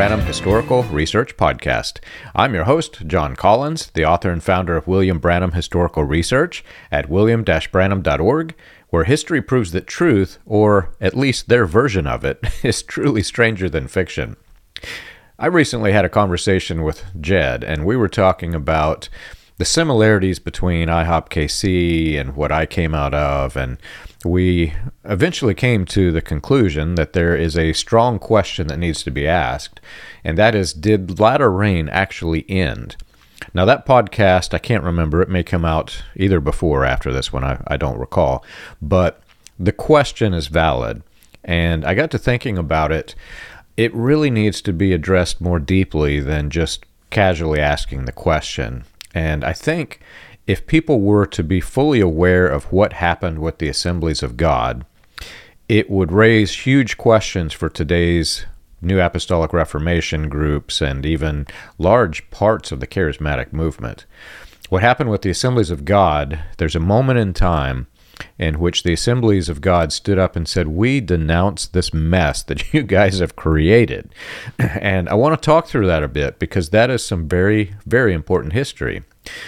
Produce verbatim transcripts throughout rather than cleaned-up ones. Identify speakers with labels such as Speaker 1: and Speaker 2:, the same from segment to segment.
Speaker 1: Branham Historical Research Podcast. I'm your host, John Collins, the author and founder of William Branham Historical Research at william dash branham dot org, where history proves that truth, or at least their version of it, is truly stranger than fiction. I recently had a conversation with Jed, and we were talking about the similarities between I HOP K C and what I came out of, and we eventually came to the conclusion that there is a strong question that needs to be asked, and that is, did latter rain actually end? Now, that podcast, I can't remember, it may come out either before or after this one, I, I don't recall, but the question is valid, and I got to thinking about it. It really needs to be addressed more deeply than just casually asking the question. And I think if people were to be fully aware of what happened with the Assemblies of God, it would raise huge questions for today's New Apostolic Reformation groups and even large parts of the charismatic movement. What happened with the Assemblies of God, there's a moment in time in which the Assemblies of God stood up and said, we denounce this mess that you guys have created. And I want to talk through that a bit because that is some very, very important history.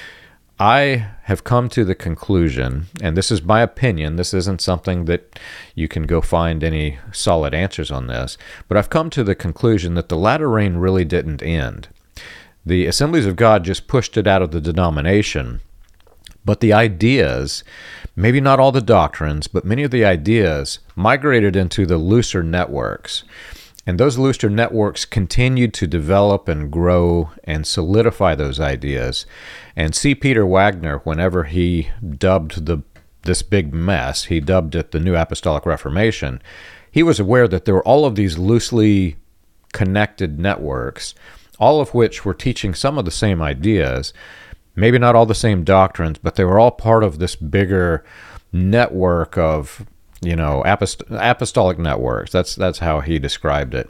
Speaker 1: I have come to the conclusion, and this is my opinion, this isn't something that you can go find any solid answers on this, but I've come to the conclusion that the latter rain really didn't end. The Assemblies of God just pushed it out of the denomination, but the ideas, maybe not all the doctrines, but many of the ideas migrated into the looser networks. And those looser networks continued to develop and grow and solidify those ideas. And C. Peter Wagner, whenever he dubbed the this big mess, he dubbed it the New Apostolic Reformation, he was aware that there were all of these loosely connected networks, all of which were teaching some of the same ideas, maybe not all the same doctrines, but they were all part of this bigger network of, you know, apost- apostolic networks. That's that's how he described it.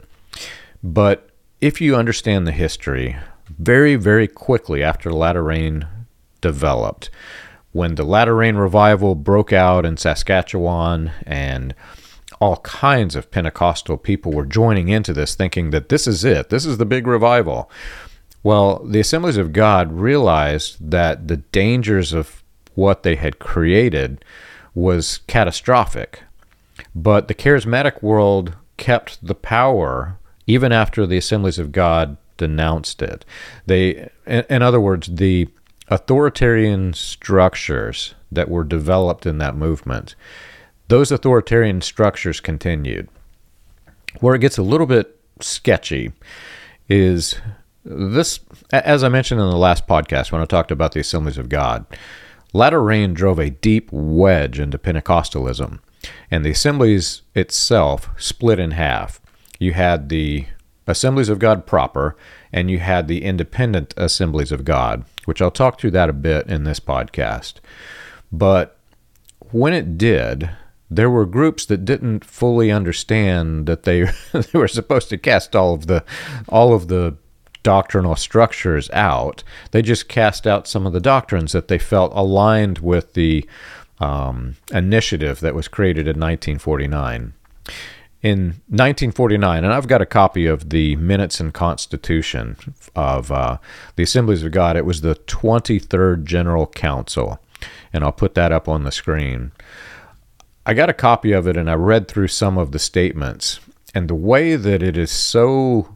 Speaker 1: But if you understand the history, very, very quickly after the latter rain developed, when the latter rain revival broke out in Saskatchewan and all kinds of Pentecostal people were joining into this thinking that this is it, this is the big revival. Well, the Assemblies of God realized that the dangers of what they had created was catastrophic. But the charismatic world kept the power even after the Assemblies of God denounced it. They, in, in other words, the authoritarian structures that were developed in that movement, those authoritarian structures continued. Where it gets a little bit sketchy is this, as I mentioned in the last podcast when I talked about the Assemblies of God, latter rain drove a deep wedge into Pentecostalism, and the Assemblies itself split in half. You had the Assemblies of God proper, and you had the independent Assemblies of God, which I'll talk through that a bit in this podcast. But when it did, there were groups that didn't fully understand that they they were supposed to cast all of the all of the doctrinal structures out. They just cast out some of the doctrines that they felt aligned with the um, initiative that was created in nineteen forty-nine. In nineteen forty-nine, and I've got a copy of the Minutes and Constitution of uh, the Assemblies of God. It was the twenty-third General Council, and I'll put that up on the screen. I got a copy of it, and I read through some of the statements, and the way that it is so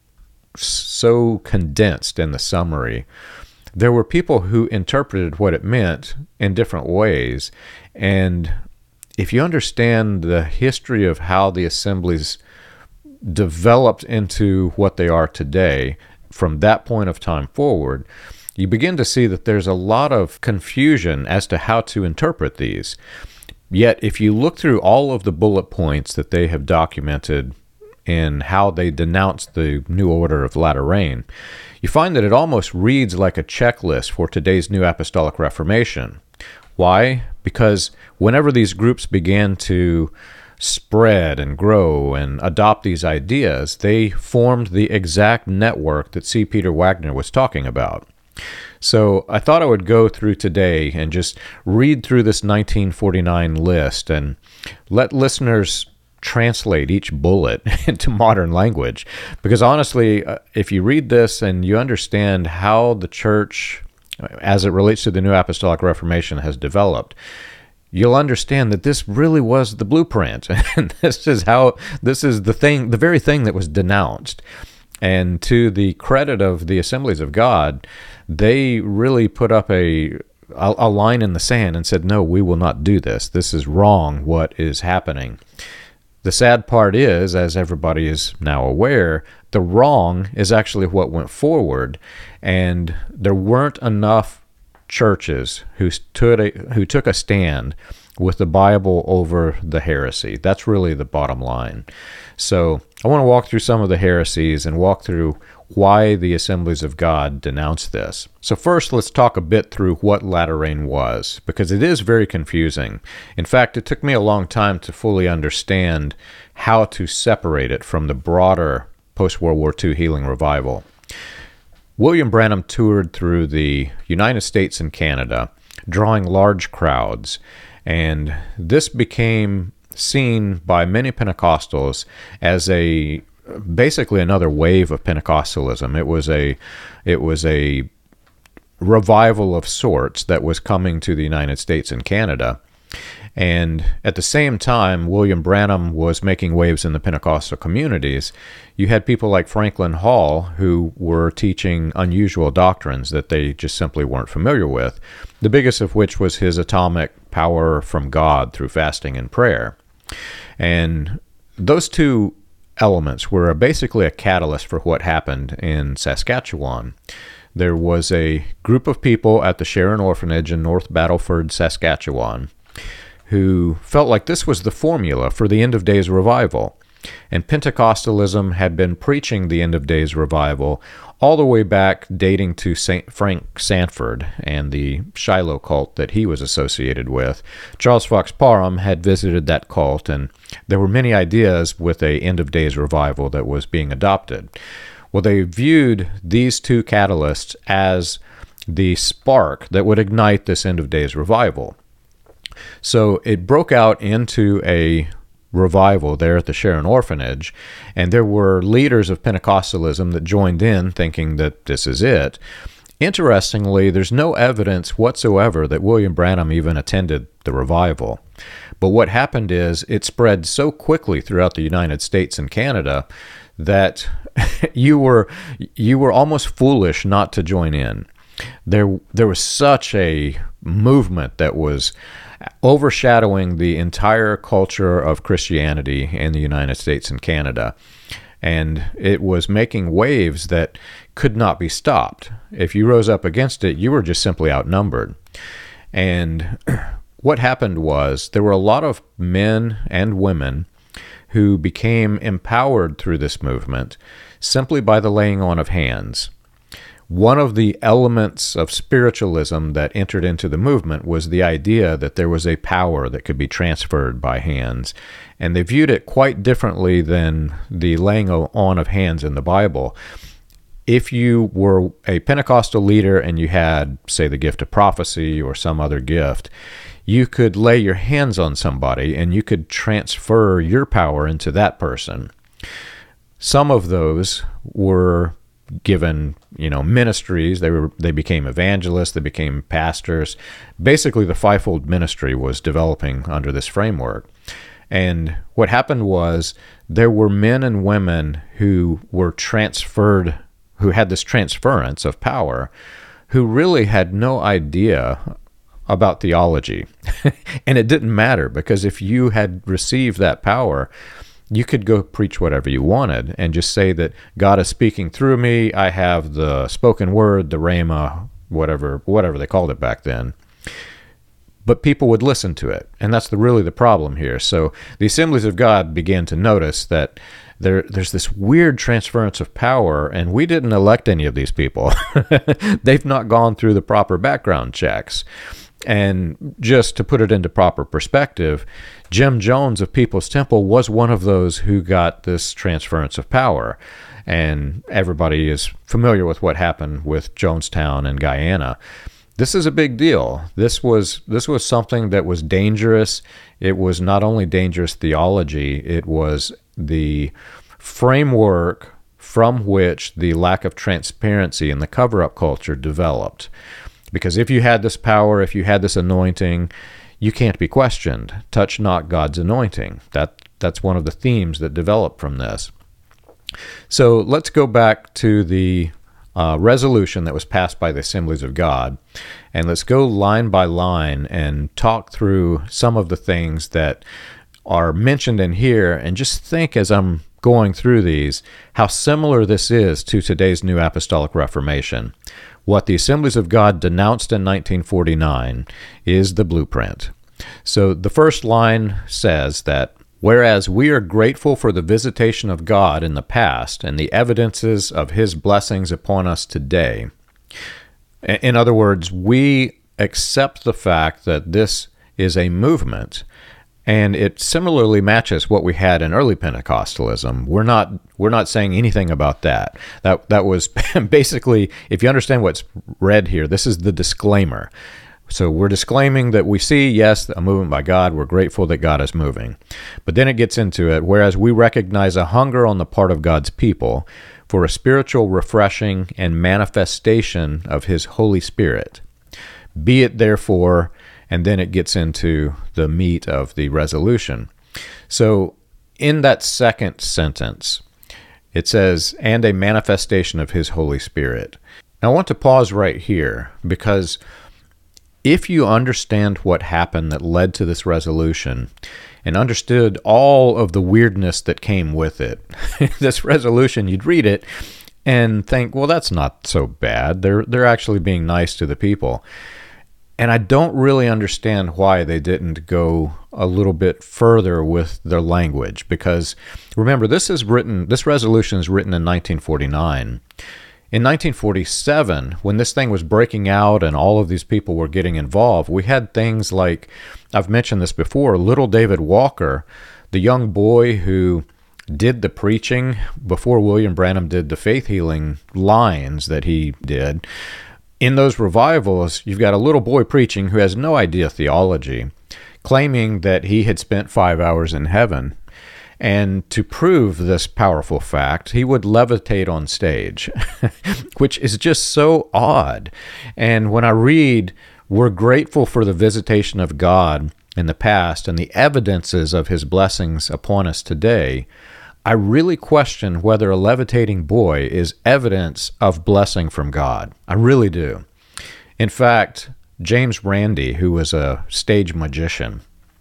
Speaker 1: so condensed in the summary, there were people who interpreted what it meant in different ways. And if you understand the history of how the assemblies developed into what they are today, from that point of time forward, you begin to see that there's a lot of confusion as to how to interpret these. Yet, if you look through all of the bullet points that they have documented in how they denounced the New Order of Latter Rain, you find that it almost reads like a checklist for today's New Apostolic Reformation. Why? Because whenever these groups began to spread and grow and adopt these ideas, they formed the exact network that C. Peter Wagner was talking about. So I thought I would go through today and just read through this nineteen forty-nine list and let listeners translate each bullet into modern language. Because honestly, uh, if you read this and you understand how the church, as it relates to the New Apostolic Reformation, has developed, you'll understand that this really was the blueprint. And this is how, this is the thing, the very thing that was denounced. And to the credit of the Assemblies of God, they really put up a, a, a line in the sand and said, no, we will not do this. This is wrong, what is happening. The sad part is, as everybody is now aware, the wrong is actually what went forward, and there weren't enough churches who stood a, who took a stand with the Bible over the heresy. That's really the bottom line. So I want to walk through some of the heresies and walk through why the Assemblies of God denounced this. So first, let's talk a bit through what latter rain was, because it is very confusing. In fact, it took me a long time to fully understand how to separate it from the broader post-World War Two healing revival. William Branham toured through the United States and Canada, drawing large crowds, and this became seen by many Pentecostals as a basically another wave of Pentecostalism. It was a it was a revival of sorts that was coming to the United States and Canada. And at the same time, William Branham was making waves in the Pentecostal communities. You had people like Franklin Hall who were teaching unusual doctrines that they just simply weren't familiar with, the biggest of which was his atomic power from God through fasting and prayer. And those two elements were basically a catalyst for what happened in Saskatchewan. There was a group of people at the Sharon Orphanage in North Battleford, Saskatchewan, who felt like this was the formula for the end of days revival. And Pentecostalism had been preaching the end of days revival all the way back, dating to Saint Frank Sanford and the Shiloh cult that he was associated with. Charles Fox Parham had visited that cult, and there were many ideas with a end of days revival that was being adopted. Well, they viewed these two catalysts as the spark that would ignite this end of days revival. So it broke out into a revival there at the Sharon Orphanage, and there were leaders of Pentecostalism that joined in thinking that this is it. Interestingly, there's no evidence whatsoever that William Branham even attended the revival. But what happened is it spread so quickly throughout the United States and Canada that you were you were almost foolish not to join in. There there was such a movement that was overshadowing the entire culture of Christianity in the United States and Canada. And it was making waves that could not be stopped. If you rose up against it, you were just simply outnumbered. And what happened was there were a lot of men and women who became empowered through this movement simply by the laying on of hands. One of the elements of spiritualism that entered into the movement was the idea that there was a power that could be transferred by hands, and they viewed it quite differently than the laying on of hands in the Bible. If you were a Pentecostal leader and you had, say, the gift of prophecy or some other gift, you could lay your hands on somebody and you could transfer your power into that person. Some of those were given, you know, ministries. They were they became evangelists, they became pastors. Basically, the fivefold ministry was developing under this framework. And what happened was there were men and women who were transferred, who had this transference of power, who really had no idea about theology. And it didn't matter, because if you had received that power, you could go preach whatever you wanted and just say that God is speaking through me. I have the spoken word, the rhema, whatever, whatever they called it back then. But people would listen to it, and that's the, really the problem here. So the Assemblies of God began to notice that there, there's this weird transference of power, and we didn't elect any of these people. They've not gone through the proper background checks. And just to put it into proper perspective, Jim Jones of People's Temple was one of those who got this transference of power. And everybody is familiar with what happened with Jonestown and Guyana. this is a big deal. This was this was something that was dangerous. It was not only dangerous theology, it was the framework from which the lack of transparency and the cover-up culture developed. Because if you had this power, if you had this anointing, you can't be questioned. Touch not God's anointing. That that's one of the themes that developed from this. So let's go back to the uh, resolution that was passed by the Assemblies of God, and let's go line by line and talk through some of the things that are mentioned in here, and just think as I'm going through these how similar this is to today's New Apostolic Reformation. What the Assemblies of God denounced in nineteen forty-nine is the blueprint. So the first line says that, whereas we are grateful for the visitation of God in the past and the evidences of his blessings upon us today. In other words, we accept the fact that this is a movement, and it similarly matches what we had in early Pentecostalism. We're not we're not saying anything about that. That that was basically, if you understand what's read here, this is the disclaimer. So we're disclaiming that we see, yes, a movement by God. We're grateful that God is moving. But then it gets into it, whereas we recognize a hunger on the part of God's people for a spiritual refreshing and manifestation of his Holy Spirit. Be it therefore, and then it gets into the meat of the resolution. So in that second sentence, it says, and a manifestation of his Holy Spirit. Now I want to pause right here, because if you understand what happened that led to this resolution and understood all of the weirdness that came with it, this resolution, you'd read it and think, well, that's not so bad. They're they're actually being nice to the people. And I don't really understand why they didn't go a little bit further with their language, because remember, this is written, this resolution is written in nineteen forty-nine. In nineteen forty-seven, when this thing was breaking out and all of these people were getting involved, we had things like, I've mentioned this before, little David Walker, the young boy who did the preaching before William Branham did the faith healing lines that he did. In those revivals, you've got a little boy preaching who has no idea theology, claiming that he had spent five hours in heaven. And to prove this powerful fact, he would levitate on stage, which is just so odd. And when I read, we're grateful for the visitation of God in the past and the evidences of his blessings upon us today, I really question whether a levitating boy is evidence of blessing from God. I really do. In fact, James Randi, who was a stage magician,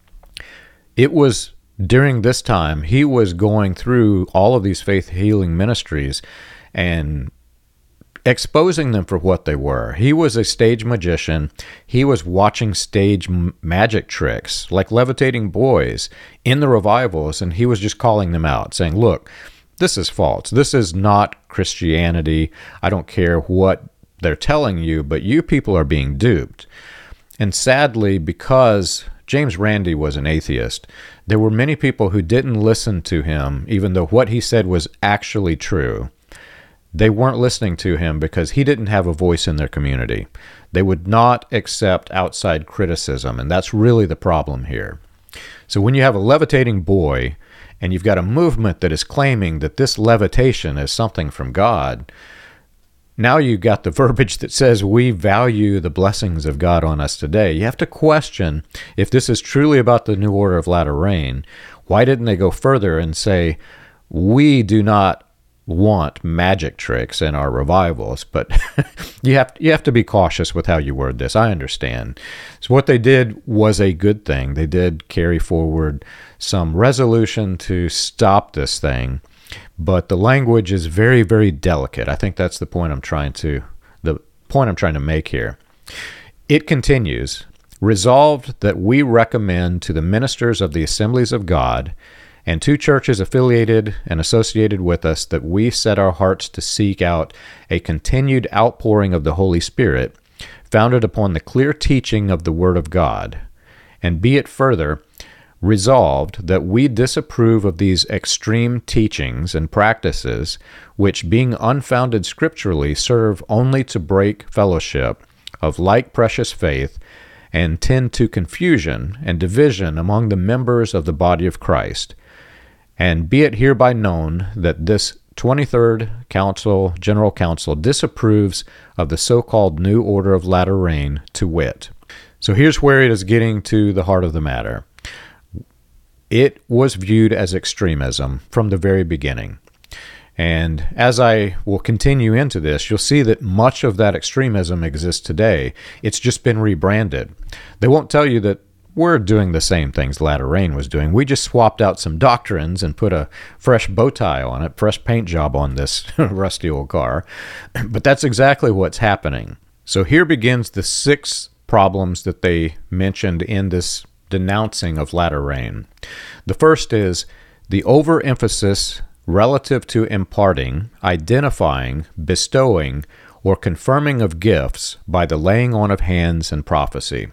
Speaker 1: it was during this time, he was going through all of these faith healing ministries and exposing them for what they were. He was a stage magician. He was watching stage m- magic tricks, like levitating boys, in the revivals, and he was just calling them out, saying, look, this is false. This is not Christianity. I don't care what they're telling you, but you people are being duped. And sadly, because James Randi was an atheist, there were many people who didn't listen to him, even though what he said was actually true. They weren't listening to him because he didn't have a voice in their community. They would not accept outside criticism, and that's really the problem here. So when you have a levitating boy, and you've got a movement that is claiming that this levitation is something from God, now you've got the verbiage that says we value the blessings of God on us today. You have to question if this is truly about the New Order of Latter Rain. Why didn't they go further and say, we do not want magic tricks in our revivals? But you have you have to be cautious with how you word this. I understand. So what they did was a good thing. They did carry forward some resolution to stop this thing. But the language is very, very delicate. I think that's the point I'm trying to the point I'm trying to make here. It continues, resolved that we recommend to the ministers of the Assemblies of God and to churches affiliated and associated with us that we set our hearts to seek out a continued outpouring of the Holy Spirit, founded upon the clear teaching of the Word of God, and be it further resolved that we disapprove of these extreme teachings and practices which, being unfounded scripturally, serve only to break fellowship, of like precious faith and tend to confusion and division among the members of the body of Christ. And be it hereby known that this twenty-third Council, General Council, disapproves of the so-called New Order of Latter Rain, to wit. So here's where it is getting to the heart of the matter. It was viewed as extremism from the very beginning. And as I will continue into this, you'll see that much of that extremism exists today. It's just been rebranded. They won't tell you that we're doing the same things Latter Rain was doing. We just swapped out some doctrines and put a fresh bow tie on it, fresh paint job on this rusty old car. But that's exactly what's happening. So here begins the six problems that they mentioned in this denouncing of Latter Rain. The first is the overemphasis relative to imparting, identifying, bestowing, or confirming of gifts by the laying on of hands and prophecy.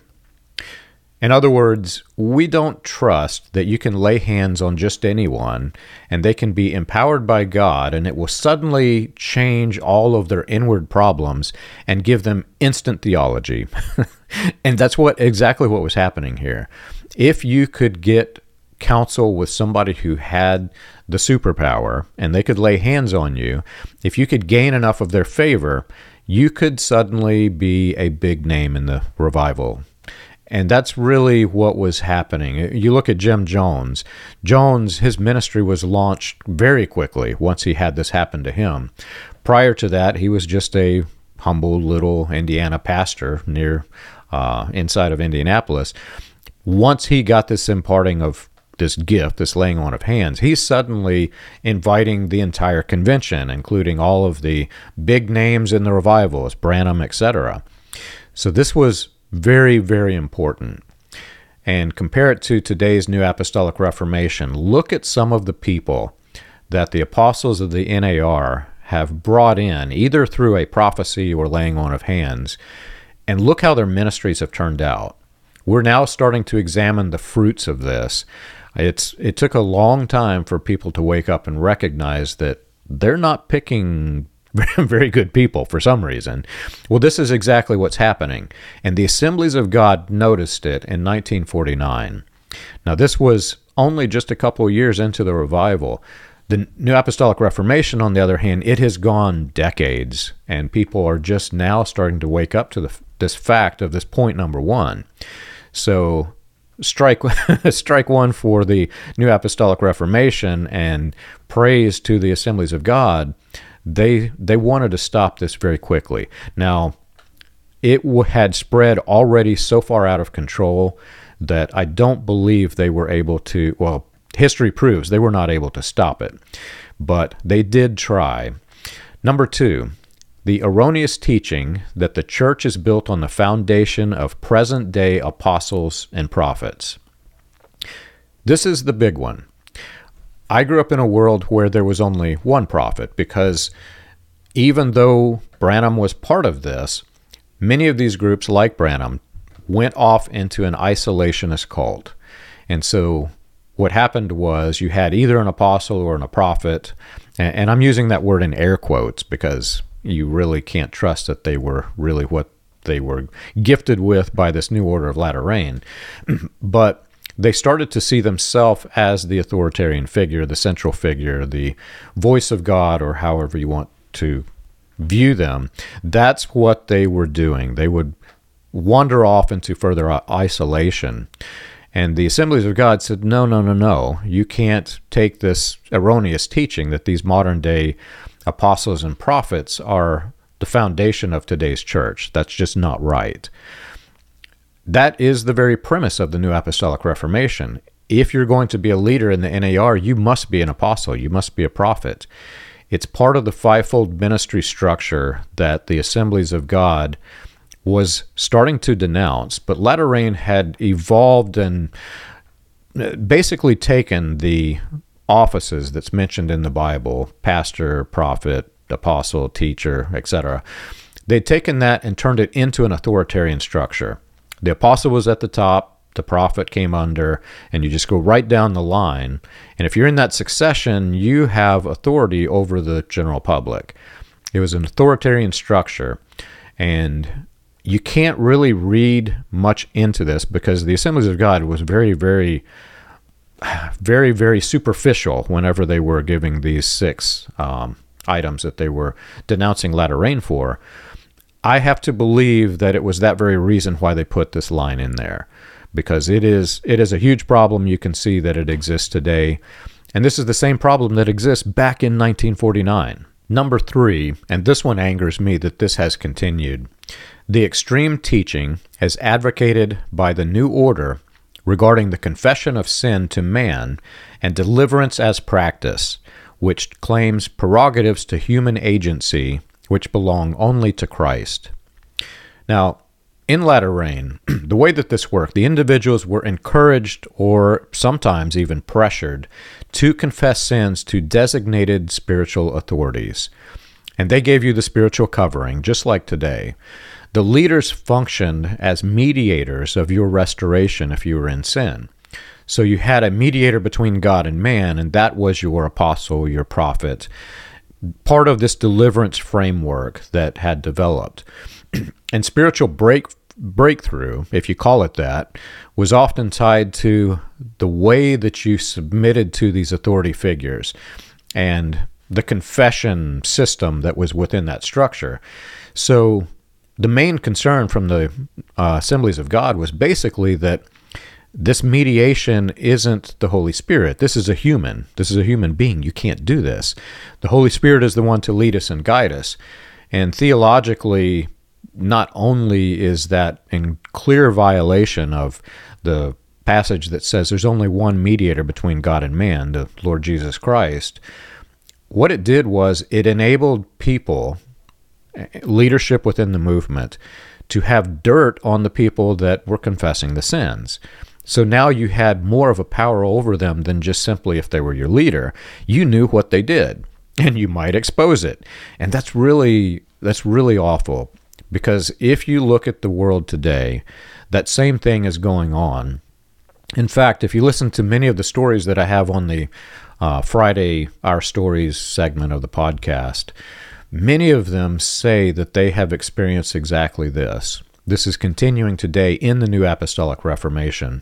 Speaker 1: In other words, we don't trust that you can lay hands on just anyone and they can be empowered by God and it will suddenly change all of their inward problems and give them instant theology. And that's what exactly what was happening here. If you could get counsel with somebody who had the superpower and they could lay hands on you, if you could gain enough of their favor, you could suddenly be a big name in the revival. And that's really what was happening. You look at Jim Jones. Jones, his ministry was launched very quickly once he had this happen to him. Prior to that, he was just a humble little Indiana pastor near uh, inside of Indianapolis. Once he got this imparting of this gift, this laying on of hands, he's suddenly inviting the entire convention, including all of the big names in the revivals, Branham, et cetera. So this was very, very important. And compare it to today's New Apostolic Reformation. Look at some of the people that the apostles of the N A R have brought in, either through a prophecy or laying on of hands, and look how their ministries have turned out. We're now starting to examine the fruits of this. It's it took a long time for people to wake up and recognize that they're not picking very good people for some reason. Well, this is exactly what's happening. And the Assemblies of God noticed it in nineteen forty-nine. Now, this was only just a couple of years into the revival. The New Apostolic Reformation, on the other hand, it has gone decades, and people are just now starting to wake up to the, this fact of this point number one. So strike strike one for the New Apostolic Reformation and praise to the Assemblies of God. They they wanted to stop this very quickly. Now, it w- had spread already so far out of control that I don't believe they were able to, well, history proves they were not able to stop it. But they did try. Number two, the erroneous teaching that the church is built on the foundation of present-day apostles and prophets. This is the big one. I grew up in a world where there was only one prophet, because even though Branham was part of this, many of these groups, like Branham, went off into an isolationist cult. And so what happened was you had either an apostle or a prophet, and I'm using that word in air quotes because you really can't trust that they were really what they were gifted with by this New Order of Latter Rain. But they started to see themselves as the authoritarian figure, the central figure, the voice of God, or however you want to view them. That's what they were doing. They would wander off into further isolation. And the Assemblies of God said, no, no, no, no. You can't take this erroneous teaching that these modern-day apostles and prophets are the foundation of today's church. That's just not right. That is the very premise of the New Apostolic Reformation. If you're going to be a leader in the N A R, you must be an apostle. You must be a prophet. It's part of the fivefold ministry structure that the Assemblies of God was starting to denounce, but Latter Rain had evolved and basically taken the offices that's mentioned in the Bible, pastor, prophet, apostle, teacher, et cetera. They'd taken that and turned it into an authoritarian structure. The apostle was at the top, the prophet came under, and you just go right down the line. And if you're in that succession, you have authority over the general public. It was an authoritarian structure, and you can't really read much into this because the Assemblies of God was very, very, very, very superficial whenever they were giving these six um, items that they were denouncing latter rain for. I have to believe that it was that very reason why they put this line in there, because it is it is a huge problem. You can see that it exists today, and this is the same problem that exists back in nineteen forty-nine. Number three, and this one angers me that this has continued. The extreme teaching as advocated by the New Order regarding the confession of sin to man and deliverance as practice, which claims prerogatives to human agency which belong only to Christ. Now, in latter rain, the way that this worked, the individuals were encouraged or sometimes even pressured to confess sins to designated spiritual authorities. And they gave you the spiritual covering, just like today. The leaders functioned as mediators of your restoration if you were in sin. So you had a mediator between God and man, and that was your apostle, your prophet, part of this deliverance framework that had developed. And spiritual break breakthrough, if you call it that, was often tied to the way that you submitted to these authority figures and the confession system that was within that structure. So the main concern from the uh, Assemblies of God was basically that this mediation isn't the Holy Spirit. This is a human. This is a human being. You can't do this. The Holy Spirit is the one to lead us and guide us. And theologically, not only is that in clear violation of the passage that says there's only one mediator between God and man, the Lord Jesus Christ, what it did was it enabled people, leadership within the movement, to have dirt on the people that were confessing the sins. So now you had more of a power over them than just simply if they were your leader. You knew what they did, and you might expose it. And that's really that's really awful, because if you look at the world today, that same thing is going on. In fact, if you listen to many of the stories that I have on the uh, Friday Our Stories segment of the podcast, many of them say that they have experienced exactly this. This is continuing today in the New Apostolic Reformation.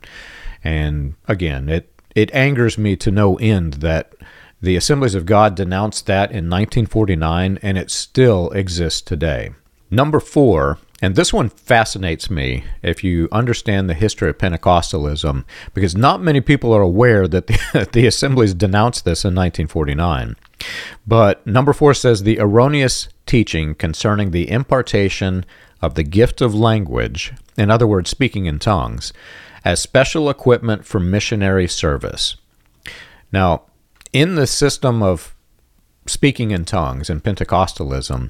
Speaker 1: And again, it, it angers me to no end that the Assemblies of God denounced that in nineteen forty-nine, and it still exists today. Number four, and this one fascinates me if you understand the history of Pentecostalism, because not many people are aware that the, the Assemblies denounced this in nineteen forty-nine. But number four says the erroneous teaching concerning the impartation of the gift of language, in other words, speaking in tongues, as special equipment for missionary service. Now, in the system of speaking in tongues in Pentecostalism,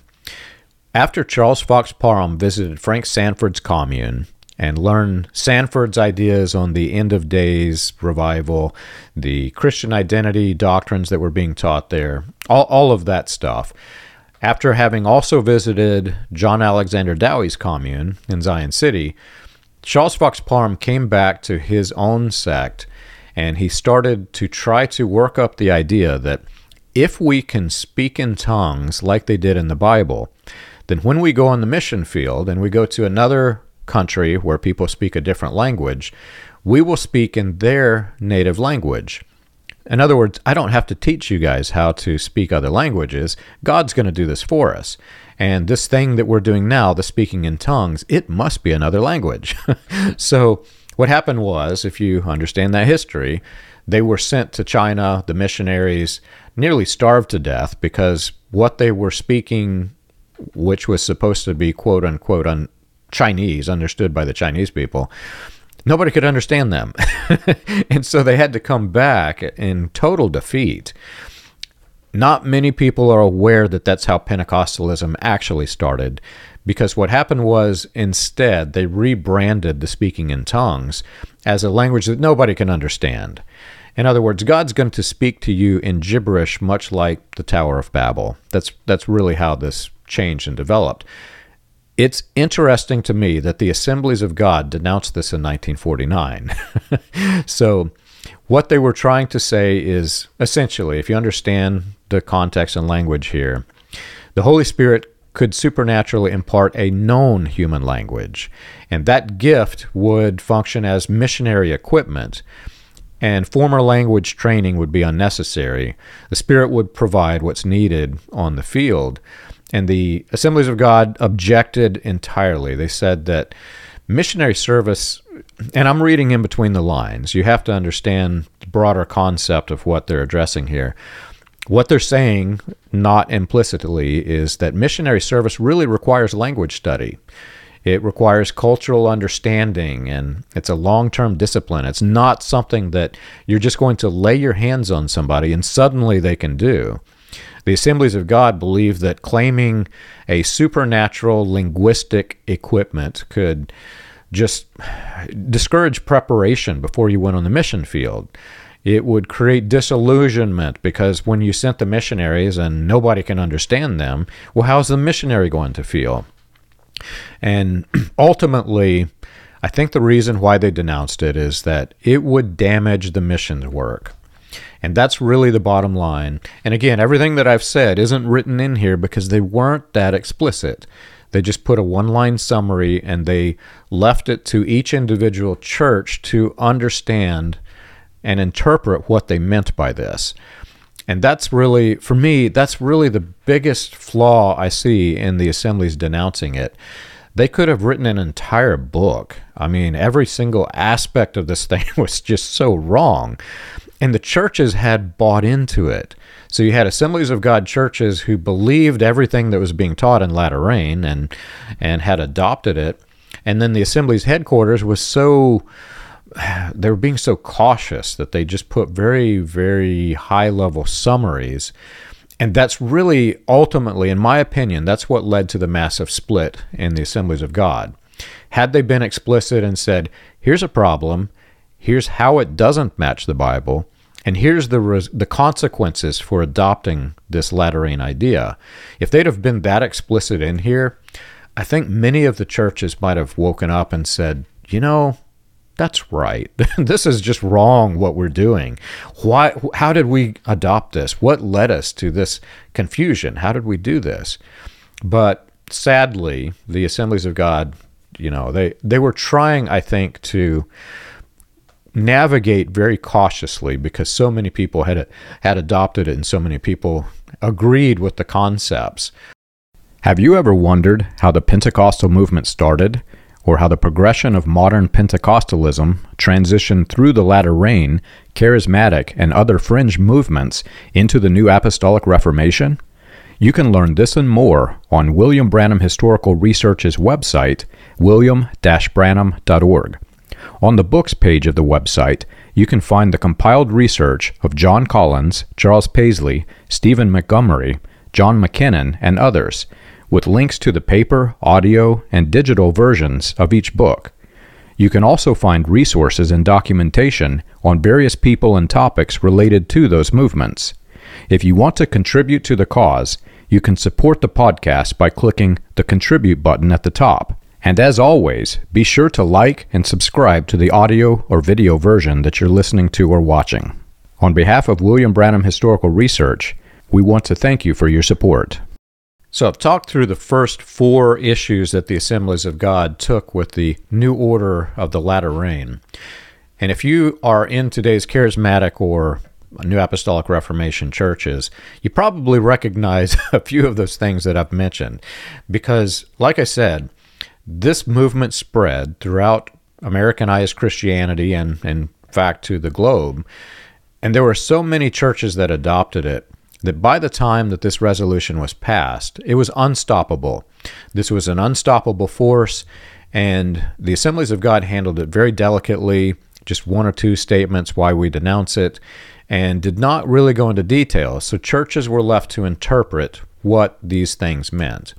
Speaker 1: after Charles Fox Parham visited Frank Sanford's commune and learned Sanford's ideas on the end of days revival, the Christian identity doctrines that were being taught there, all, all of that stuff, after having also visited John Alexander Dowie's commune in Zion City, Charles Fox Parham came back to his own sect, and he started to try to work up the idea that if we can speak in tongues like they did in the Bible, then when we go on the mission field and we go to another country where people speak a different language, we will speak in their native language. In other words, I don't have to teach you guys how to speak other languages. God's going to do this for us. And this thing that we're doing now, the speaking in tongues, it must be another language. So what happened was, if you understand that history, they were sent to China. The missionaries nearly starved to death because what they were speaking, which was supposed to be quote unquote un- Chinese, understood by the Chinese people, nobody could understand them. And so they had to come back in total defeat. Not many people are aware that that's how Pentecostalism actually started, because what happened was instead they rebranded the speaking in tongues as a language that nobody can understand. In other words, God's going to speak to you in gibberish, much like the Tower of Babel. That's that's really how this changed and developed. It's interesting to me that the Assemblies of God denounced this in nineteen forty-nine. So what they were trying to say is, essentially, if you understand the context and language here, the Holy Spirit could supernaturally impart a known human language, and that gift would function as missionary equipment, and former language training would be unnecessary. The Spirit would provide what's needed on the field. And the Assemblies of God objected entirely. They said that missionary service, and I'm reading in between the lines, you have to understand the broader concept of what they're addressing here. What they're saying, not implicitly, is that missionary service really requires language study. It requires cultural understanding, and it's a long-term discipline. It's not something that you're just going to lay your hands on somebody and suddenly they can do. The Assemblies of God believe that claiming a supernatural linguistic equipment could just discourage preparation before you went on the mission field. It would create disillusionment because when you sent the missionaries and nobody can understand them, well, how's the missionary going to feel? And ultimately, I think the reason why they denounced it is that it would damage the missions work. And that's really the bottom line. And again, everything that I've said isn't written in here because they weren't that explicit. They just put a one-line summary and they left it to each individual church to understand and interpret what they meant by this. And that's really, for me, that's really the biggest flaw I see in the Assemblies denouncing it. They could have written an entire book. I mean, every single aspect of this thing was just so wrong. And the churches had bought into it. So you had Assemblies of God churches who believed everything that was being taught in Latter Rain and and had adopted it. And then the Assembly's headquarters was so, they were being so cautious that they just put very, very high-level summaries. And that's really, ultimately, in my opinion, that's what led to the massive split in the Assemblies of God. Had they been explicit and said, here's a problem, here's how it doesn't match the Bible, and here's the res- the consequences for adopting this Latter Rain idea. If they'd have been that explicit in here, I think many of the churches might have woken up and said, you know, that's right. This is just wrong what we're doing. Why? How did we adopt this? What led us to this confusion? How did we do this? But sadly, the Assemblies of God, you know, they, they were trying, I think, to navigate very cautiously because so many people had had adopted it and so many people agreed with the concepts. Have you ever wondered how the Pentecostal movement started, or how the progression of modern Pentecostalism transitioned through the Latter Rain, Charismatic, and other fringe movements into the New Apostolic Reformation? You can learn this and more on William Branham Historical Research's website, william dash branham dot org. On the books page of the website, you can find the compiled research of John Collins, Charles Paisley, Stephen Montgomery, John McKinnon, and others, with links to the paper, audio, and digital versions of each book. You can also find resources and documentation on various people and topics related to those movements. If you want to contribute to the cause, you can support the podcast by clicking the Contribute button at the top. And as always, be sure to like and subscribe to the audio or video version that you're listening to or watching. On behalf of William Branham Historical Research, we want to thank you for your support. So I've talked through the first four issues that the Assemblies of God took with the New Order of the Latter Rain. And if you are in today's Charismatic or New Apostolic Reformation churches, you probably recognize a few of those things that I've mentioned. Because, like I said, this movement spread throughout Americanized Christianity and, in fact, to the globe. And there were so many churches that adopted it that by the time that this resolution was passed, it was unstoppable. This was an unstoppable force, and the Assemblies of God handled it very delicately, just one or two statements why we denounce it, and did not really go into detail. So churches were left to interpret what these things meant.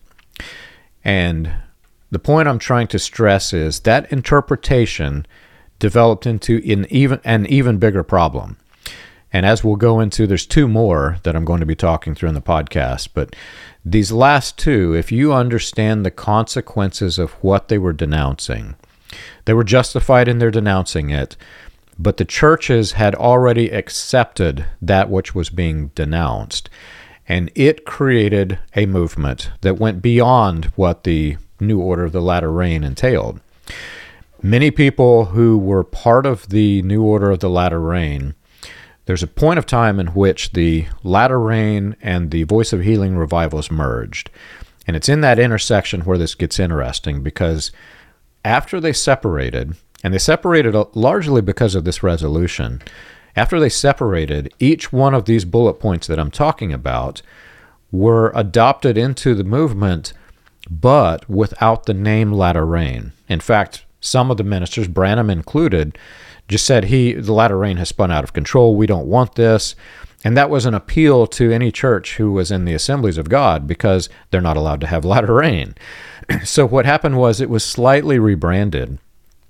Speaker 1: And the point I'm trying to stress is that interpretation developed into an even, an even bigger problem. And as we'll go into, there's two more that I'm going to be talking through in the podcast. But these last two, if you understand the consequences of what they were denouncing, they were justified in their denouncing it, but the churches had already accepted that which was being denounced. And it created a movement that went beyond what the New Order of the Latter Rain entailed. Many people who were part of the New Order of the Latter Rain, there's a point of time in which the Latter Rain and the Voice of Healing revivals merged. And it's in that intersection where this gets interesting, because after they separated, and they separated largely because of this resolution, after they separated, each one of these bullet points that I'm talking about were adopted into the movement, but without the name Latter Rain. In fact, some of the ministers, Branham included, just said, he, the Latter Rain has spun out of control. We don't want this. And that was an appeal to any church who was in the Assemblies of God, because they're not allowed to have Latter Rain. So what happened was it was slightly rebranded.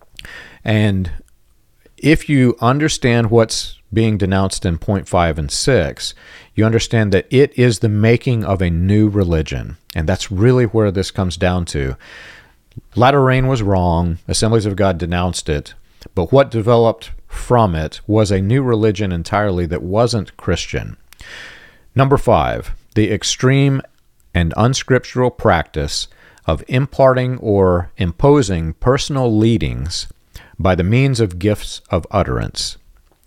Speaker 1: And if you understand what's being denounced in point five and six, you understand that it is the making of a new religion. And that's really where this comes down to. Latter Rain was wrong. Assemblies of God denounced it. But what developed from it was a new religion entirely that wasn't Christian. Number five, the extreme and unscriptural practice of imparting or imposing personal leadings by the means of gifts of utterance.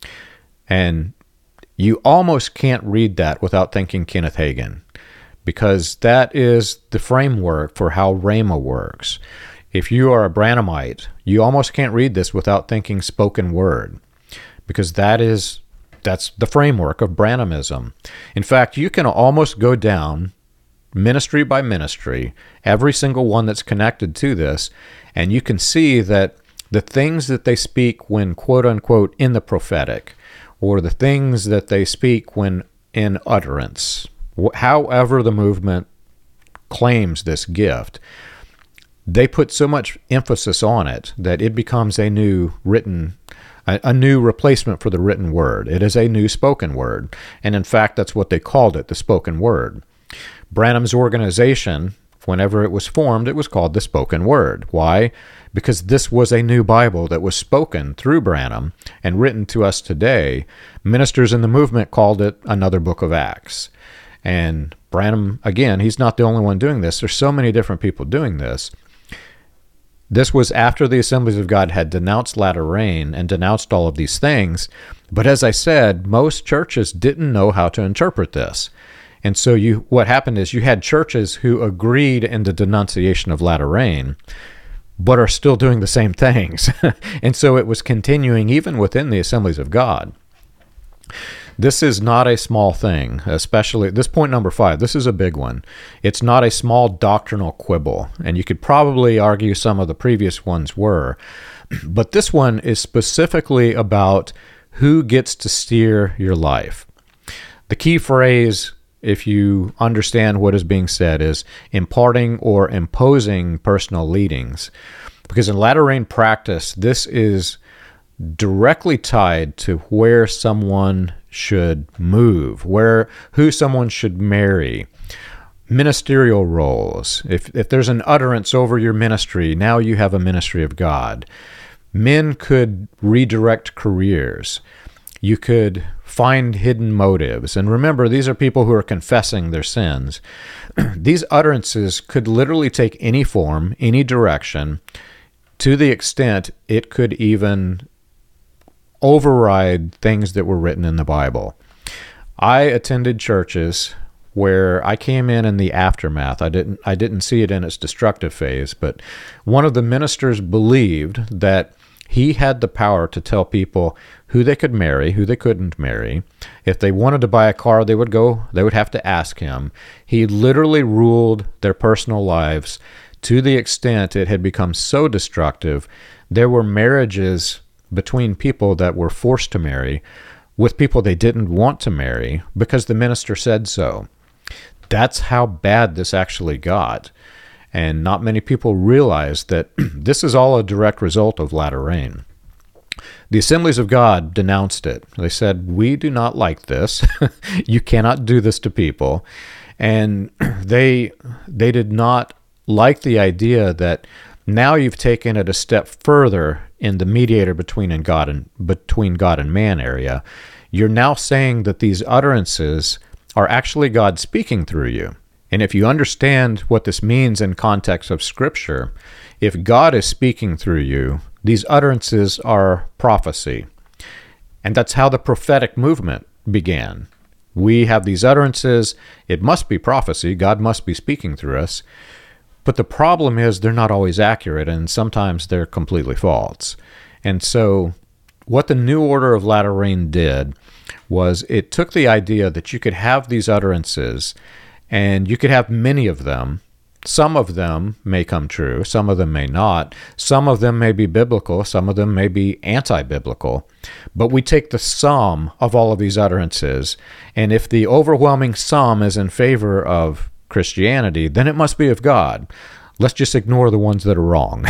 Speaker 1: And you almost can't read that without thinking Kenneth Hagin, because that is the framework for how Rhema works. If you are a Branhamite, you almost can't read this without thinking spoken word, because that is that's the framework of Branhamism. In fact, you can almost go down ministry by ministry, every single one that's connected to this, and you can see that the things that they speak when quote-unquote in the prophetic, or the things that they speak when in utterance, however the movement claims this gift, they put so much emphasis on it that it becomes a new written, a, a new replacement for the written word. It is a new spoken word. And in fact, that's what they called it, the spoken word. Branham's organization, whenever it was formed, it was called the Spoken Word. Why? Because this was a new Bible that was spoken through Branham and written to us today. Ministers in the movement called it another book of Acts. And Branham, again, he's not the only one doing this. There's so many different people doing this. This was after the Assemblies of God had denounced Latter Rain and denounced all of these things. But as I said, most churches didn't know how to interpret this. And so you, what happened is you had churches who agreed in the denunciation of Latter Rain, but are still doing the same things. And so it was continuing even within the Assemblies of God. This is not a small thing, especially this point number five. This is a big one. It's not a small doctrinal quibble, and you could probably argue some of the previous ones were. But this one is specifically about who gets to steer your life. The key phrase, if you understand what is being said, is imparting or imposing personal leadings. Because in Latter Rain practice, this is directly tied to where someone should move, where who someone should marry, ministerial roles. If if there's an utterance over your ministry, now you have a ministry of God. Men could redirect careers. You could find hidden motives. And remember, these are people who are confessing their sins. These utterances could literally take any form, any direction, to the extent it could even override things that were written in the Bible. I attended churches where I came in in the aftermath. I didn't I didn't see it in its destructive phase, but one of the ministers believed that he had the power to tell people who they could marry, who they couldn't marry. If they wanted to buy a car, they would go, they would have to ask him. He literally ruled their personal lives to the extent it had become so destructive. There were marriages between people that were forced to marry with people they didn't want to marry because the minister said so. That's how bad this actually got. And not many people realize that this is all a direct result of Latter Rain. The Assemblies of God denounced it. They said, we do not like this. You cannot do this to people. And they they did not like the idea that now you've taken it a step further in the mediator between and God and between God and man area. You're now saying that these utterances are actually God speaking through you. And if you understand what this means in context of Scripture, if God is speaking through you, these utterances are prophecy. And that's how the prophetic movement began. We have these utterances. It must be prophecy. God must be speaking through us. But the problem is they're not always accurate, and sometimes they're completely false. And so what the New Order of Latter Rain did was it took the idea that you could have these utterances, and you could have many of them. Some of them may come true. Some of them may not. Some of them may be biblical. Some of them may be anti-biblical. But we take the sum of all of these utterances, and if the overwhelming sum is in favor of Christianity, then it must be of God. Let's just ignore the ones that are wrong.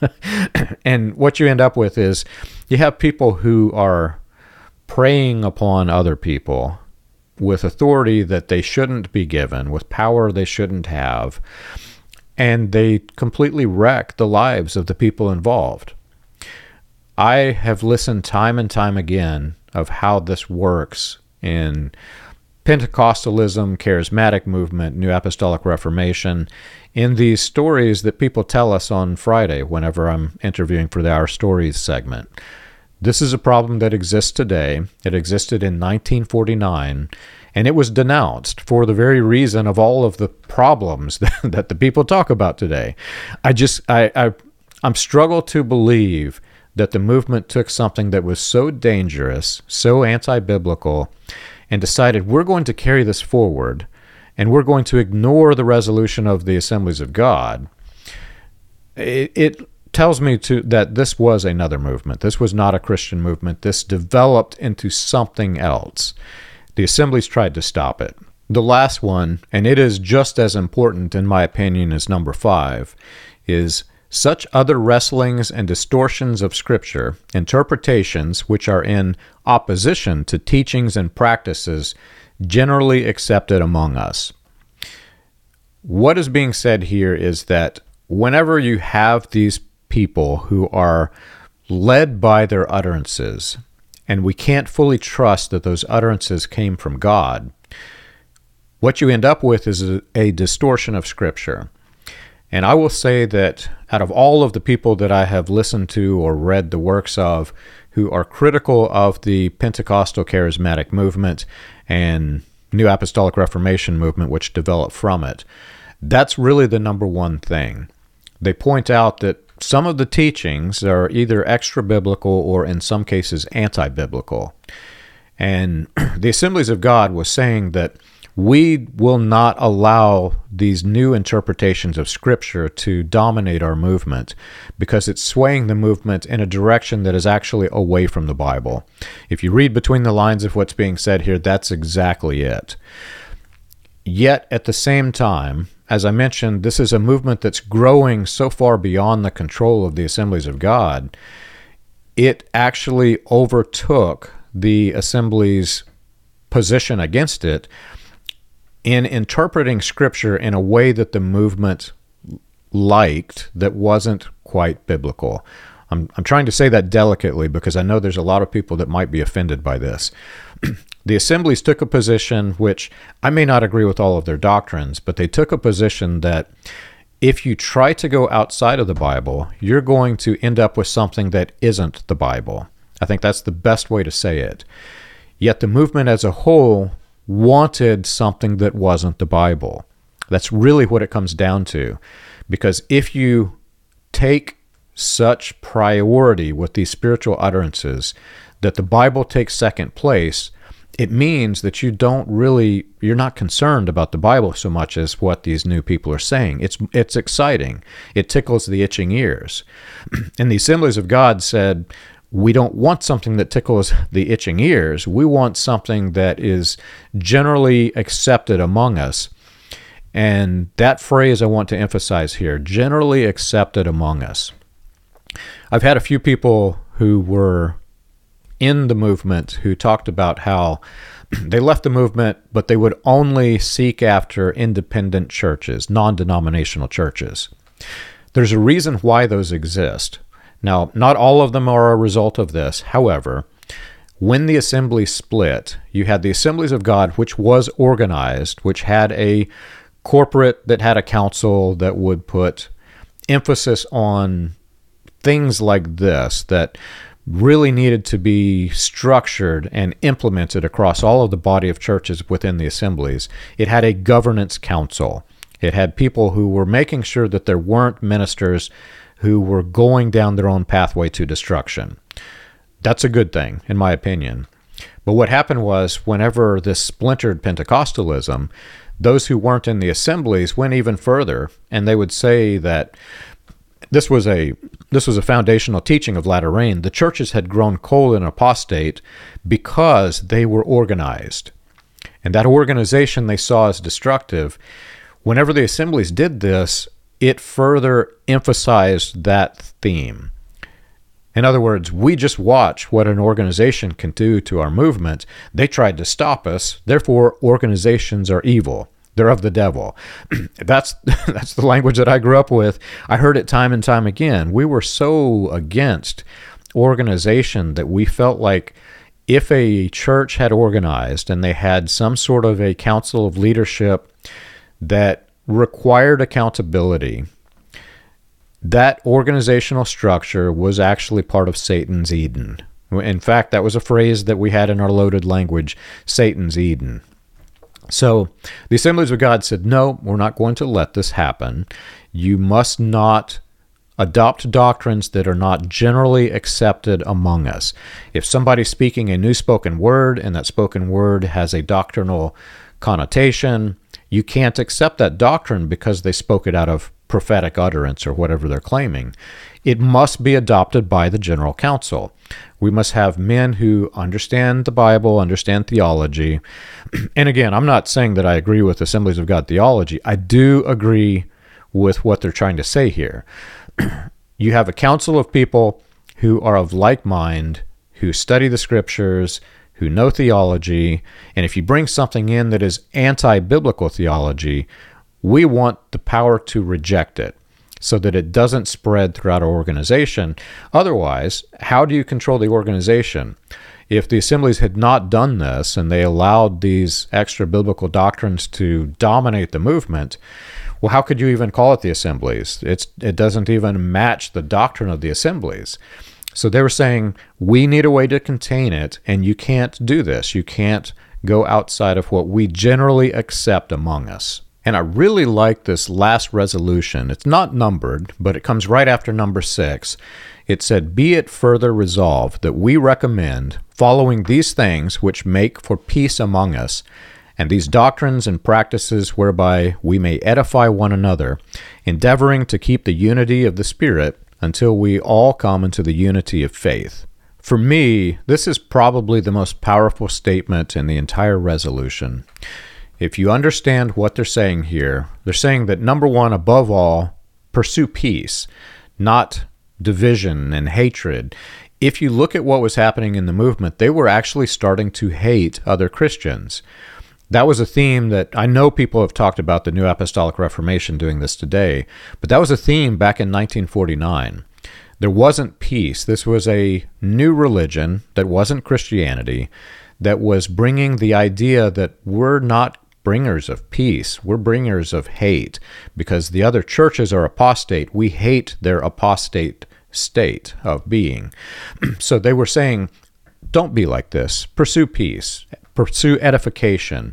Speaker 1: And what you end up with is you have people who are preying upon other people with authority that they shouldn't be given, with power they shouldn't have, and they completely wreck the lives of the people involved. I have listened time and time again of how this works in Pentecostalism, charismatic movement, New Apostolic Reformation, in these stories that people tell us on Friday whenever I'm interviewing for the Our Stories segment. This is a problem that exists today. It existed in nineteen forty-nine, and it was denounced for the very reason of all of the problems that, that the people talk about today. I just, I, I, I'm struggle to believe that the movement took something that was so dangerous, so anti-biblical, and decided we're going to carry this forward, and we're going to ignore the resolution of the Assemblies of God. It, it tells me to that this was another movement. This was not a Christian movement. This developed into something else. The Assemblies tried to stop it. The last one, and it is just as important in my opinion as number five, is such other wrestlings and distortions of Scripture, interpretations which are in opposition to teachings and practices generally accepted among us. What is being said here is that whenever you have these people who are led by their utterances, and we can't fully trust that those utterances came from God, what you end up with is a, a distortion of Scripture. And I will say that out of all of the people that I have listened to or read the works of who are critical of the Pentecostal charismatic movement and New Apostolic Reformation movement which developed from it, that's really the number one thing. They point out that some of the teachings are either extra-biblical or in some cases anti-biblical. And the Assemblies of God was saying that we will not allow these new interpretations of Scripture to dominate our movement because it's swaying the movement in a direction that is actually away from the Bible. If you read between the lines of what's being said here, that's exactly it. Yet, at the same time, as I mentioned, this is a movement that's growing so far beyond the control of the Assemblies of God, it actually overtook the Assembly's position against it in interpreting Scripture in a way that the movement liked that wasn't quite biblical. I'm, I'm trying to say that delicately because I know there's a lot of people that might be offended by this. The Assemblies took a position which I may not agree with all of their doctrines, but they took a position that if you try to go outside of the Bible, you're going to end up with something that isn't the Bible. I think that's the best way to say it. Yet the movement as a whole wanted something that wasn't the Bible. That's really what it comes down to. Because if you take such priority with these spiritual utterances that the Bible takes second place, it means that you don't really, you're not concerned about the Bible so much as what these new people are saying. It's it's exciting. It tickles the itching ears. And the Assemblies of God said, we don't want something that tickles the itching ears. We want something that is generally accepted among us. And that phrase I want to emphasize here, generally accepted among us. I've had a few people who were in the movement who talked about how they left the movement, but they would only seek after independent churches, non-denominational churches. There's a reason why those exist. Now, not all of them are a result of this. However, when the assembly split, you had the Assemblies of God, which was organized, which had a corporate, that had a council that would put emphasis on things like this, that really needed to be structured and implemented across all of the body of churches within the assemblies. It had a governance council. It had people who were making sure that there weren't ministers who were going down their own pathway to destruction. That's a good thing, in my opinion. But what happened was, whenever this splintered Pentecostalism, those who weren't in the assemblies went even further, and they would say that this was a this was a foundational teaching of latter rain. The churches had grown cold and apostate because they were organized. And that organization they saw as destructive. Whenever the assemblies did this, it further emphasized that theme. In other words, we just watch what an organization can do to our movement. They tried to stop us, therefore organizations are evil. They're of the devil. That's that's the language that I grew up with. I heard it time and time again. We were so against organization that we felt like if a church had organized and they had some sort of a council of leadership that required accountability, that organizational structure was actually part of Satan's Eden. In fact, that was a phrase that we had in our loaded language, Satan's Eden. So the Assemblies of God said, no, we're not going to let this happen. You must not adopt doctrines that are not generally accepted among us. If somebody's speaking a new spoken word and that spoken word has a doctrinal connotation, you can't accept that doctrine because they spoke it out of prophetic utterance or whatever they're claiming. It must be adopted by the General Council. We must have men who understand the Bible, understand theology. And again, I'm not saying that I agree with Assemblies of God theology. I do agree with what they're trying to say here. You have a council of people who are of like mind, who study the scriptures, who know theology, and if you bring something in that is anti-biblical theology, we want the power to reject it so that it doesn't spread throughout our organization. Otherwise, how do you control the organization? If the assemblies had not done this and they allowed these extra biblical doctrines to dominate the movement, well, how could you even call it the assemblies? It's, it doesn't even match the doctrine of the assemblies. So they were saying, we need a way to contain it, and you can't do this. You can't go outside of what we generally accept among us. And I really like this last resolution. It's not numbered, but it comes right after number six. It said, be it further resolved that we recommend following these things which make for peace among us, and these doctrines and practices whereby we may edify one another, endeavoring to keep the unity of the Spirit until we all come into the unity of faith. For me, this is probably the most powerful statement in the entire resolution. If you understand what they're saying here, they're saying that, number one, above all, pursue peace, not division and hatred. If you look at what was happening in the movement, they were actually starting to hate other Christians. That was a theme that I know people have talked about the New Apostolic Reformation doing this today, but that was a theme back in nineteen forty-nine. There wasn't peace. This was a new religion that wasn't Christianity, that was bringing the idea that we're not bringers of peace. We're bringers of hate because the other churches are apostate. We hate their apostate state of being. So they were saying, don't be like this. Pursue peace. Pursue edification.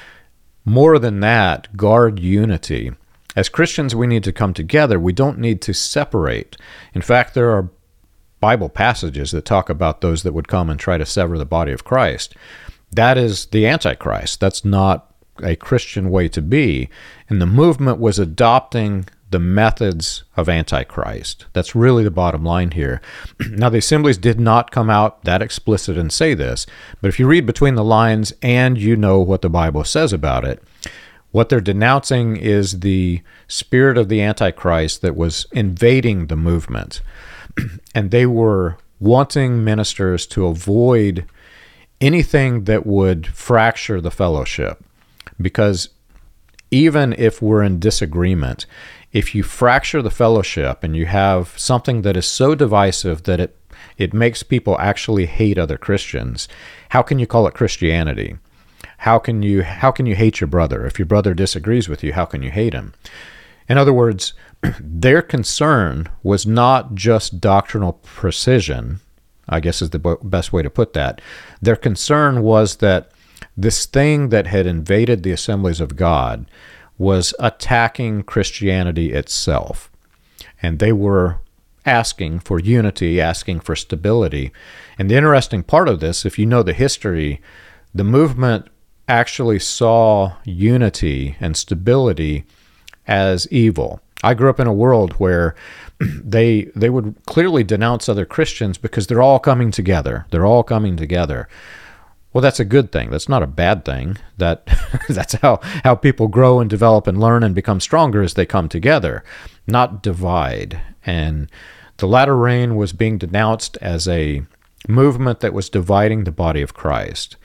Speaker 1: More than that, guard unity. As Christians, we need to come together. We don't need to separate. In fact, there are Bible passages that talk about those that would come and try to sever the body of Christ. That is the Antichrist. That's not a Christian way to be. And the movement was adopting the methods of Antichrist. That's really the bottom line here. Now, the assemblies did not come out that explicit and say this, but if you read between the lines and you know what the Bible says about it, what they're denouncing is the spirit of the Antichrist that was invading the movement. And they were wanting ministers to avoid anything that would fracture the fellowship. Because even if we're in disagreement, if you fracture the fellowship and you have something that is so divisive that it it makes people actually hate other Christians. How can you call it Christianity? How can you how can you hate your brother? If your brother disagrees with you, how can you hate him? In other words, their concern was not just doctrinal precision, I guess is the best way to put that. Their concern was that this thing that had invaded the assemblies of God was attacking Christianity itself. And they were asking for unity, asking for stability. And the interesting part of this, if you know the history, the movement actually saw unity and stability as evil. I grew up in a world where they they would clearly denounce other Christians because they're all coming together. They're all coming together. Well, that's a good thing. That's not a bad thing. That that's how, how people grow and develop and learn and become stronger as they come together, not divide. And the latter rain was being denounced as a movement that was dividing the body of Christ.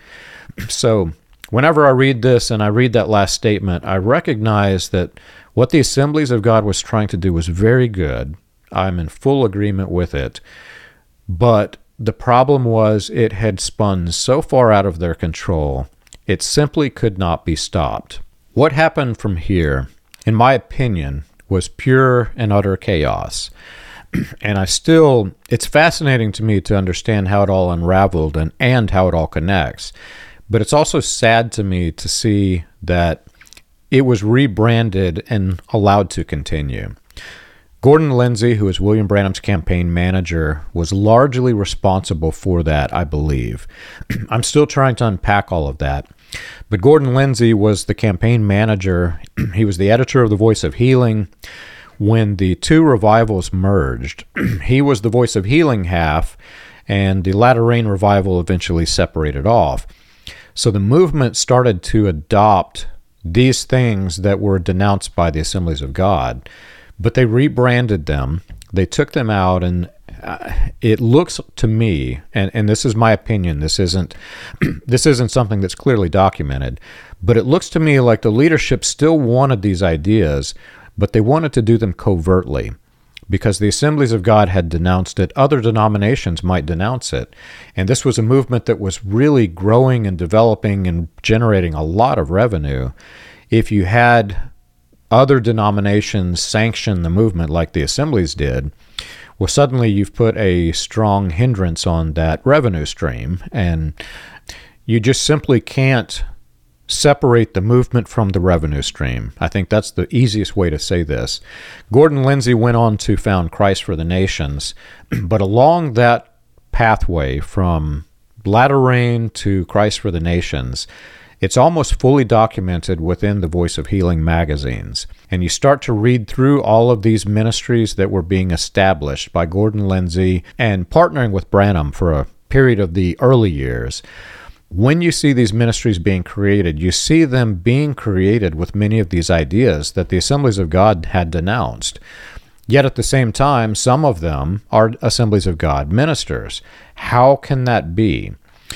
Speaker 1: So whenever I read this and I read that last statement, I recognize that what the Assemblies of God was trying to do was very good. I'm in full agreement with it. But the problem was it had spun so far out of their control, it simply could not be stopped. What happened from here, in my opinion, was pure and utter chaos. And I still, it's fascinating to me to understand how it all unraveled and, and how it all connects. But it's also sad to me to see that it was rebranded and allowed to continue. Gordon Lindsay, who is William Branham's campaign manager, was largely responsible for that, I believe. I'm still trying to unpack all of that. But Gordon Lindsay was the campaign manager. He was the editor of The Voice of Healing. When the two revivals merged, he was the Voice of Healing half, and the Latter Rain revival eventually separated off. So the movement started to adopt these things that were denounced by the Assemblies of God, but they rebranded them. They took them out, and uh, it looks to me, and, and this is my opinion, this isn't this isn't something that's clearly documented, but it looks to me like the leadership still wanted these ideas, but they wanted to do them covertly. Because the Assemblies of God had denounced it, other denominations might denounce it. And this was a movement that was really growing and developing and generating a lot of revenue. If you had other denominations sanction the movement like the Assemblies did, well, suddenly you've put a strong hindrance on that revenue stream, and you just simply can't separate the movement from the revenue stream. I think that's the easiest way to say this. Gordon Lindsay went on to found Christ for the Nations, but along that pathway from Latter Rain to Christ for the Nations, it's almost fully documented within the Voice of Healing magazines. And you start to read through all of these ministries that were being established by Gordon Lindsay and partnering with Branham for a period of the early years. When you see these ministries being created, you see them being created with many of these ideas that the Assemblies of God had denounced. Yet at the same time, some of them are Assemblies of God ministers. How can that be?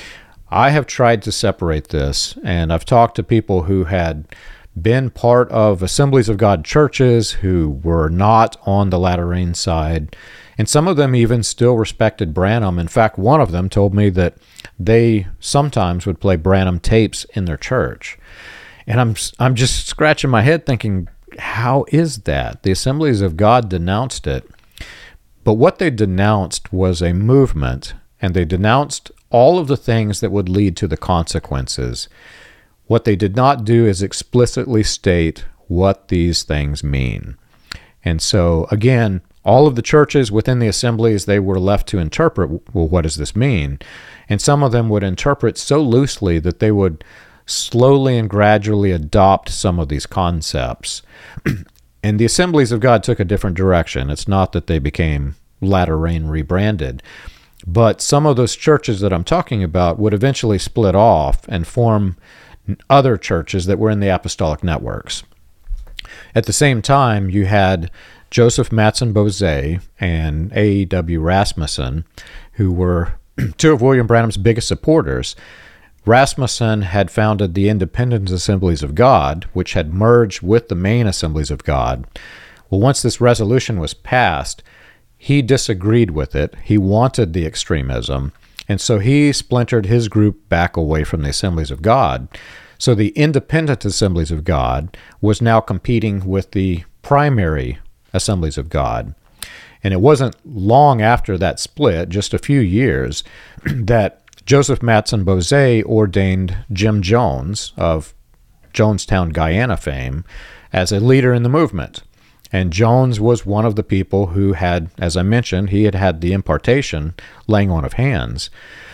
Speaker 1: I have tried to separate this, and I've talked to people who had been part of Assemblies of God churches who were not on the Latter Rain side, and some of them even still respected Branham. In fact, one of them told me that they sometimes would play Branham tapes in their church. And I'm I'm just scratching my head thinking, how is that? The Assemblies of God denounced it. But what they denounced was a movement, and they denounced all of the things that would lead to the consequences. What they did not do is explicitly state what these things mean. And so, again, all of the churches within the assemblies, they were left to interpret, well, what does this mean? And some of them would interpret so loosely that they would slowly and gradually adopt some of these concepts. And the Assemblies of God took a different direction. It's not that they became Latter Rain rebranded, but some of those churches that I'm talking about would eventually split off and form other churches that were in the apostolic networks. At the same time, you had Joseph Matson Bose and A E W Rasmussen, who were two of William Branham's biggest supporters. Rasmussen had founded the Independent Assemblies of God, which had merged with the main Assemblies of God. Well, once this resolution was passed, he disagreed with it. He wanted the extremism. And so he splintered his group back away from the Assemblies of God. So the independent Assemblies of God was now competing with the primary Assemblies of God. And it wasn't long after that split, just a few years, that Joseph Matson Bozé ordained Jim Jones of Jonestown, Guyana fame as a leader in the movement. And Jones was one of the people who had, as I mentioned, he had had the impartation, laying on of hands.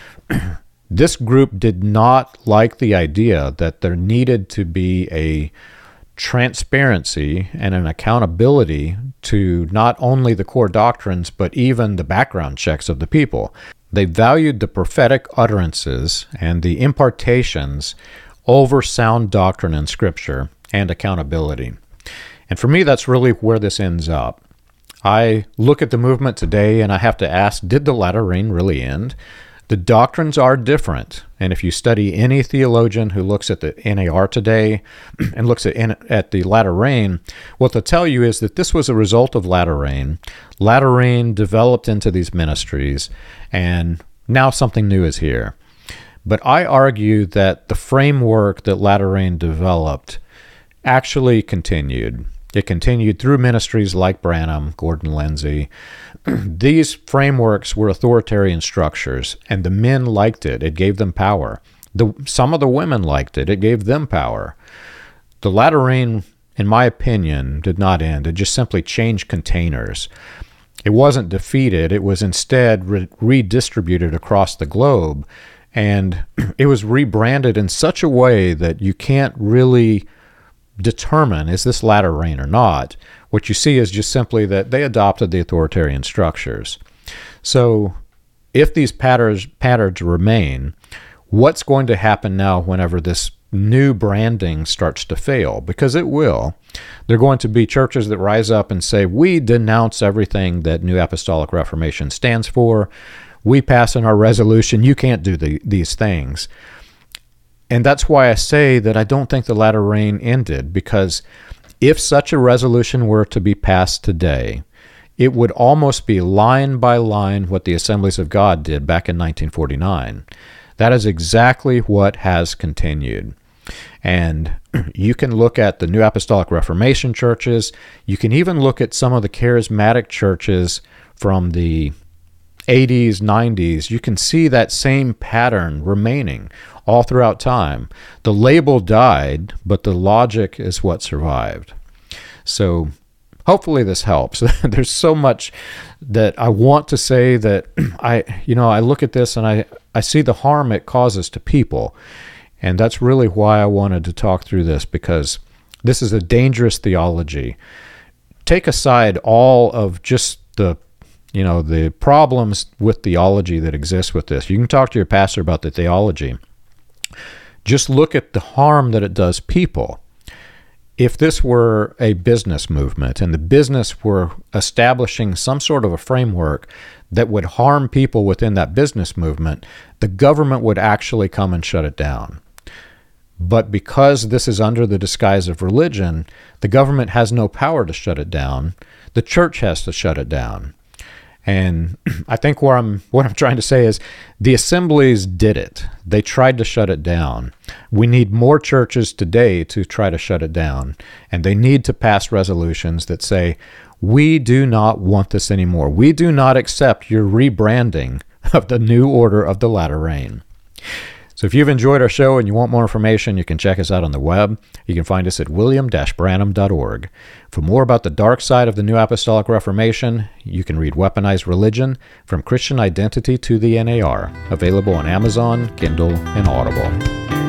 Speaker 1: This group did not like the idea that there needed to be a transparency and an accountability to not only the core doctrines, but even the background checks of the people. They valued the prophetic utterances and the impartations over sound doctrine and scripture and accountability. And for me, that's really where this ends up. I look at the movement today and I have to ask, did the latter rain really end? The doctrines are different. And if you study any theologian who looks at the N A R today and looks at, at the latter rain, what they'll tell you is that this was a result of latter rain. Latter rain developed into these ministries, and now something new is here. But I argue that the framework that latter rain developed actually continued. It continued through ministries like Branham, Gordon Lindsay. These frameworks were authoritarian structures, and the men liked it. It gave them power. The, some of the women liked it. It gave them power. The latter rain, in my opinion, did not end. It just simply changed containers. It wasn't defeated. It was instead re- redistributed across the globe, and it was rebranded in such a way that you can't really determine, is this latter rain or not? What you see is just simply that they adopted the authoritarian structures. So if these patterns, patterns remain, what's going to happen now whenever this new branding starts to fail? Because it will. There are going to be churches that rise up and say, we denounce everything that New Apostolic Reformation stands for. We pass in our resolution, you can't do the, these things. And that's why I say that I don't think the latter rain ended, because if such a resolution were to be passed today, it would almost be line by line what the Assemblies of God did back in nineteen forty-nine. That is exactly what has continued. And you can look at the New Apostolic Reformation churches. You can even look at some of the charismatic churches from the eighties, nineties. You can see that same pattern remaining all throughout time. The label died, but the logic is what survived. So hopefully this helps. There's so much that I want to say that I, you know, I look at this and I, I see the harm it causes to people. And that's really why I wanted to talk through this, because this is a dangerous theology. Take aside all of just the you know, the problems with theology that exist with this. You can talk to your pastor about the theology. Just look at the harm that it does people. If this were a business movement and the business were establishing some sort of a framework that would harm people within that business movement, the government would actually come and shut it down. But because this is under the disguise of religion, the government has no power to shut it down. The church has to shut it down. And I think where I'm, what I'm trying to say is the assemblies did it. They tried to shut it down. We need more churches today to try to shut it down. And they need to pass resolutions that say, we do not want this anymore. We do not accept your rebranding of the new order of the latter rain. So if you've enjoyed our show and you want more information, you can check us out on the web. You can find us at william dash branham dot org. For more about the dark side of the New Apostolic Reformation, you can read Weaponized Religion, From Christian Identity to the N A R, available on Amazon, Kindle, and Audible.